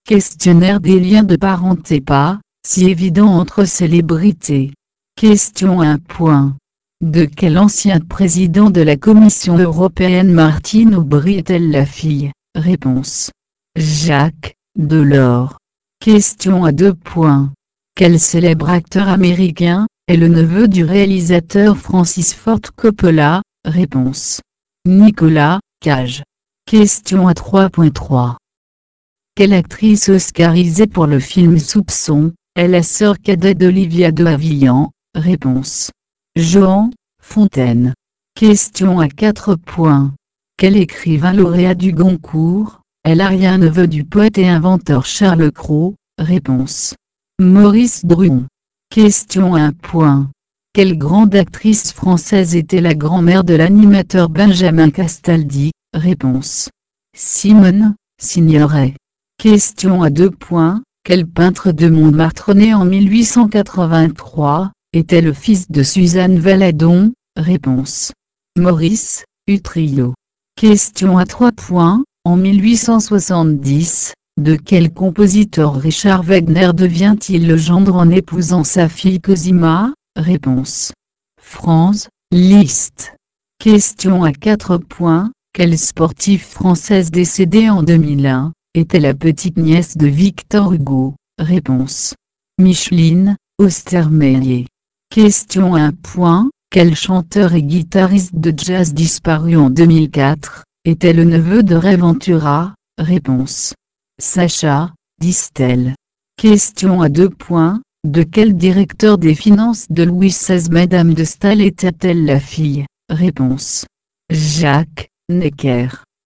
Questionnaire des liens de parenté pas si évident entre célébrités. Question 1. De quel ancien président de la Commission européenne Martine Aubry est-elle la fille? Réponse. Jacques Delors. Question à 2. Quel célèbre acteur américain est le neveu du réalisateur Francis Ford Coppola? Réponse. Nicolas Cage. Question à 3.3. Quelle actrice oscarisée pour le film Soupçon est la sœur cadette d'Olivia de Havilland? Réponse. Joan Fontaine. Question à 4. Quel écrivain lauréat du Goncourt est l'arrière-neveu du poète et inventeur Charles Cros? Réponse. Maurice Druon. Question 1. Quelle grande actrice française était la grand-mère de l'animateur Benjamin Castaldi? Réponse. Simone Signoret. Question à 2. Quel peintre de Montmartre né en 1883 était le fils de Suzanne Valadon? Réponse. Maurice Utrillo. Question à 3. En 1870, de quel compositeur Richard Wagner devient-il le gendre en épousant sa fille Cosima? Réponse. Franz Liszt. Question à 4. Quelle sportive française décédée en 2001 était la petite-nièce de Victor Hugo? Réponse. Micheline Ostermeyer. Question 1. Quel chanteur et guitariste de jazz disparu en 2004 était le neveu de Ray Ventura? Réponse. Sacha Distel. Question à 2. De quel directeur des finances de Louis XVI Madame de Staël était-elle la fille? Réponse. Jacques Necker.